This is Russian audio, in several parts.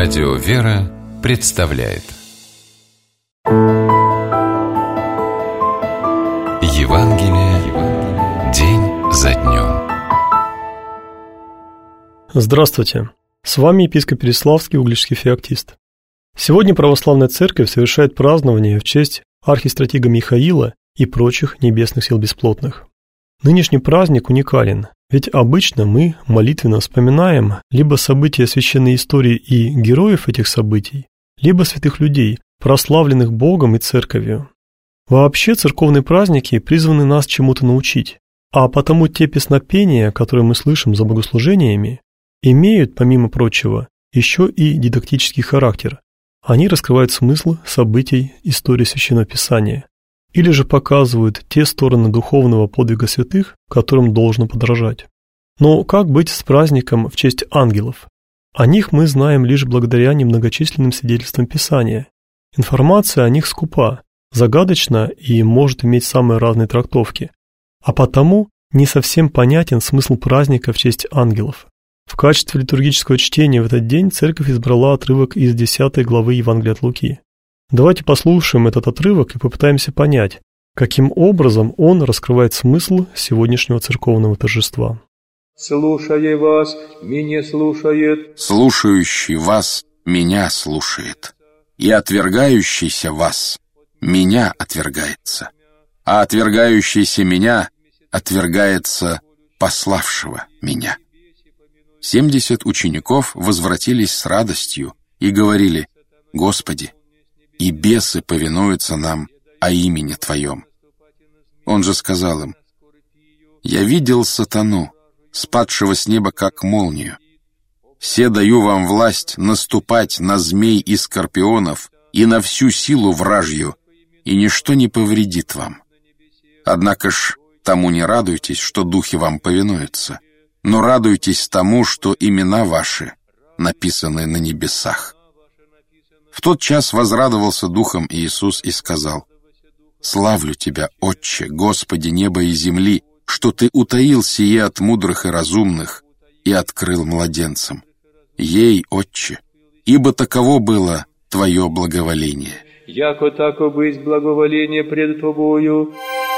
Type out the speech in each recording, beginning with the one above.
Радио «Вера» представляет Евангелие день за днем. Здравствуйте! С вами епископ Переславский, Угличский феоктист. Сегодня Православная Церковь совершает празднование в честь архистратига Михаила и прочих небесных сил бесплотных. Нынешний праздник уникален, ведь обычно мы молитвенно вспоминаем либо события священной истории и героев этих событий, либо святых людей, прославленных Богом и Церковью. Вообще церковные праздники призваны нас чему-то научить, а потому те песнопения, которые мы слышим за богослужениями, имеют, помимо прочего, еще и дидактический характер. Они раскрывают смысл событий истории Священного Писания, или же показывают те стороны духовного подвига святых, которым должно подражать. Но как быть с праздником в честь ангелов? О них мы знаем лишь благодаря немногочисленным свидетельствам Писания. Информация о них скупа, загадочна и может иметь самые разные трактовки, а потому не совсем понятен смысл праздника в честь ангелов. В качестве литургического чтения в этот день Церковь избрала отрывок из 10 главы Евангелия от Луки. Давайте послушаем этот отрывок и попытаемся понять, каким образом он раскрывает смысл сегодняшнего церковного торжества. «Слушая вас, меня слушает». «Слушающий вас, меня слушает, и отвергающийся вас, меня отвергается, а отвергающийся меня отвергается пославшего меня». 70 учеников возвратились с радостью и говорили: «Господи, и бесы повинуются нам о имени Твоем». Он же сказал им: «Я видел сатану, спадшего с неба как молнию. Се даю вам власть наступать на змей и скорпионов и на всю силу вражью, и ничто не повредит вам. Однако ж тому не радуйтесь, что духи вам повинуются, но радуйтесь тому, что имена ваши написаны на небесах». В тот час возрадовался духом Иисус и сказал: «Славлю Тебя, Отче, Господи неба и земли, что Ты утаил сие от мудрых и разумных и открыл младенцам. Ей, Отче, ибо таково было Твое благоволение». «Яко тако быть благоволение пред Тобою».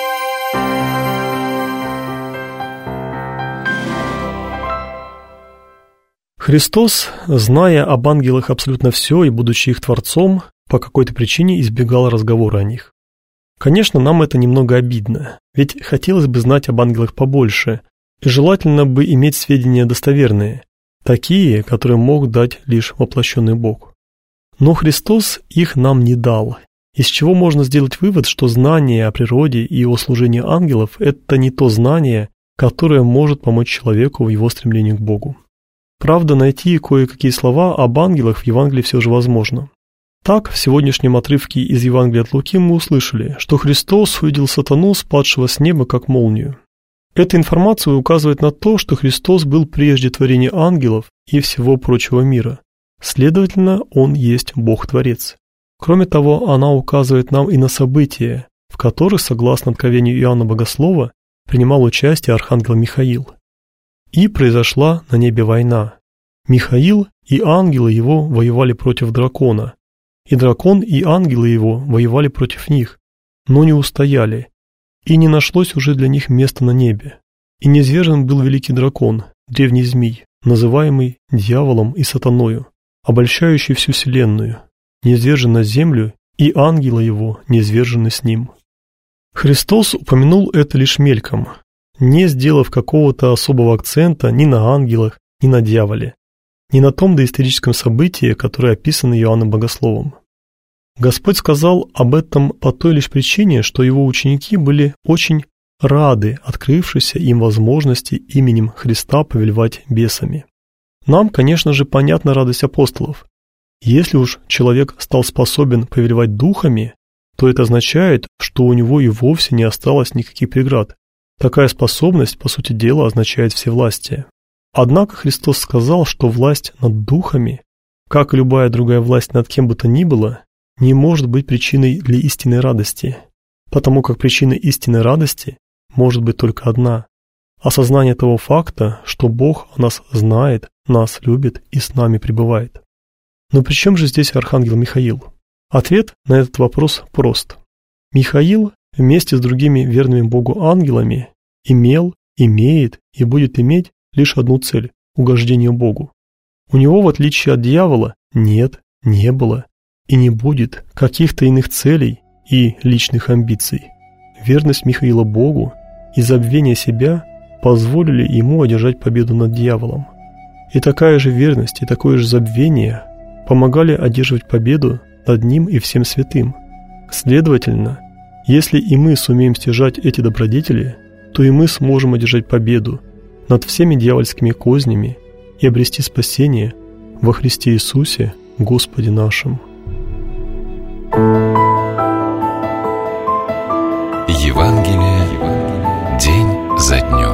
Христос, зная об ангелах абсолютно все и будучи их Творцом, по какой-то причине избегал разговора о них. Конечно, нам это немного обидно, ведь хотелось бы знать об ангелах побольше, и желательно бы иметь сведения достоверные, такие, которые мог дать лишь воплощенный Бог. Но Христос их нам не дал, из чего можно сделать вывод, что знание о природе и о служении ангелов – это не то знание, которое может помочь человеку в его стремлении к Богу. Правда, найти кое-какие слова об ангелах в Евангелии все же возможно. Так, в сегодняшнем отрывке из Евангелия от Луки мы услышали, что Христос увидел сатану, спадшего с неба, как молнию. Эта информация указывает на то, что Христос был прежде творения ангелов и всего прочего мира. Следовательно, Он есть Бог-творец. Кроме того, она указывает нам и на события, в которых, согласно откровению Иоанна Богослова, принимал участие архангел Михаил. И произошла на небе война. Михаил и ангелы его воевали против дракона, и дракон и ангелы его воевали против них, но не устояли, и не нашлось уже для них места на небе. И низвержен был великий дракон, древний змей, называемый дьяволом и сатаною, обольщающий всю вселенную, низвержен на землю, и ангелы его низвержены с ним. Христос упомянул это лишь мельком, не сделав какого-то особого акцента ни на ангелах, ни на дьяволе, ни на том доисторическом событии, которое описано Иоанном Богословом. Господь сказал об этом по той лишь причине, что его ученики были очень рады открывшейся им возможности именем Христа повелевать бесами. Нам, конечно же, понятна радость апостолов. Если уж человек стал способен повелевать духами, то это означает, что у него и вовсе не осталось никаких преград. Такая способность, по сути дела, означает всевластие. Однако Христос сказал, что власть над духами, как и любая другая власть над кем бы то ни было, не может быть причиной для истинной радости, потому как причиной истинной радости может быть только одна – осознание того факта, что Бог о нас знает, нас любит и с нами пребывает. Но при чем же здесь архангел Михаил? Ответ на этот вопрос прост. Михаил вместе с другими верными Богу ангелами имел, имеет и будет иметь лишь одну цель – угождение Богу. У него, в отличие от дьявола, нет, не было и не будет каких-то иных целей и личных амбиций. Верность Михаила Богу и забвение себя позволили ему одержать победу над дьяволом. И такая же верность и такое же забвение помогали одерживать победу над ним и всем святым. Следовательно, если и мы сумеем стяжать эти добродетели, то и мы сможем одержать победу над всеми дьявольскими кознями и обрести спасение во Христе Иисусе, Господе нашим. Евангелие день за днем.